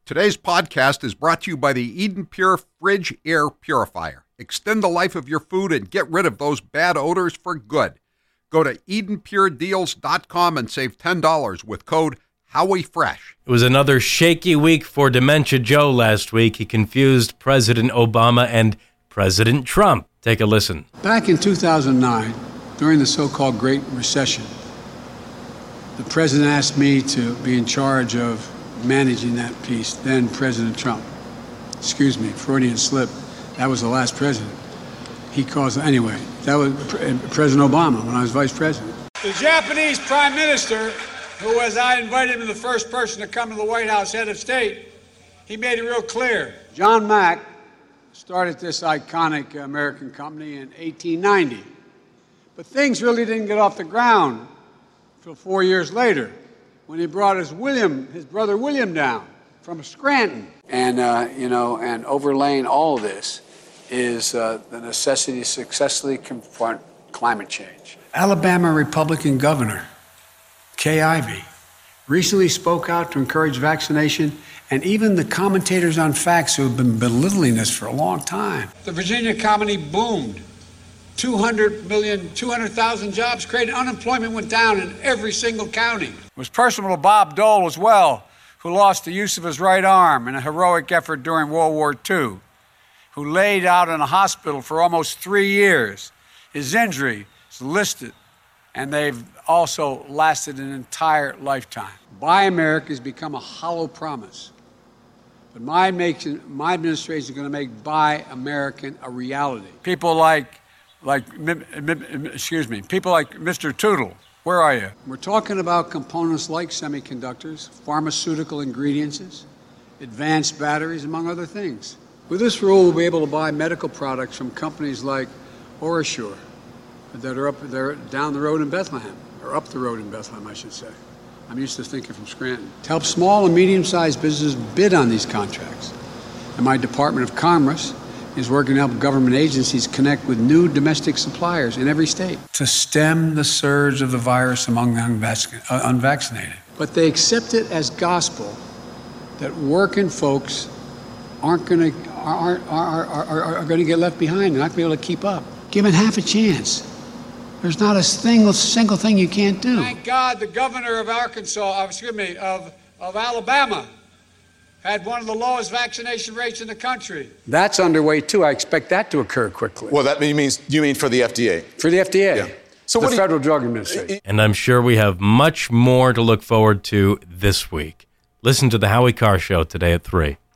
Today's podcast is brought to you by the Eden Pure Fridge Air Purifier. Extend the life of your food and get rid of those bad odors for good. Go to EdenPureDeals.com and save $10 with code HowieFresh. It was another shaky week for Dementia Joe last week. He confused President Obama and President Trump. Take a listen. Back in 2009, during the so-called Great Recession, the president asked me to be in charge of managing that piece, then President Trump. Excuse me, Freudian slip. That was the last president. He caused, anyway, that was President Obama when I was vice president. The Japanese prime minister, who, as I invited him, the first person to come to the White House, head of state, he made it real clear. John Mack started this iconic American company in 1890. But things really didn't get off the ground until 4 years later, when he brought his brother William down from Scranton. And, and overlaying all of this is the necessity to successfully confront climate change. Alabama Republican Governor Kay Ivey recently spoke out to encourage vaccination, and even the commentators on facts who have been belittling this for a long time. The Virginia economy boomed. 200,000 jobs created. Unemployment went down in every single county. It was personal to Bob Dole as well, who lost the use of his right arm in a heroic effort during World War II, who laid out in a hospital for almost 3 years. His injury is listed, and they've also lasted an entire lifetime. Buy America has become a hollow promise. But my administration is going to make Buy American a reality. People like Mr. Tootle. Where are you? We're talking about components like semiconductors, pharmaceutical ingredients, advanced batteries, among other things. With this rule, we'll be able to buy medical products from companies like OraSure that are down the road in Bethlehem, or up the road in Bethlehem, I should say. I'm used to thinking from Scranton. To help small and medium-sized businesses bid on these contracts. And my Department of Commerce is working to help government agencies connect with new domestic suppliers in every state to stem the surge of the virus among the unvaccinated. But they accept it as gospel that working folks are going to get left behind. They're not going to be able to keep up. Given half a chance, there's not a single thing you can't do. Thank God the governor of of Alabama had one of the lowest vaccination rates in the country. That's underway, too. I expect that to occur quickly. Well, you mean for the FDA? For the FDA. Yeah. So the Federal Drug Administration. And I'm sure we have much more to look forward to this week. Listen to the Howie Carr Show today at 3.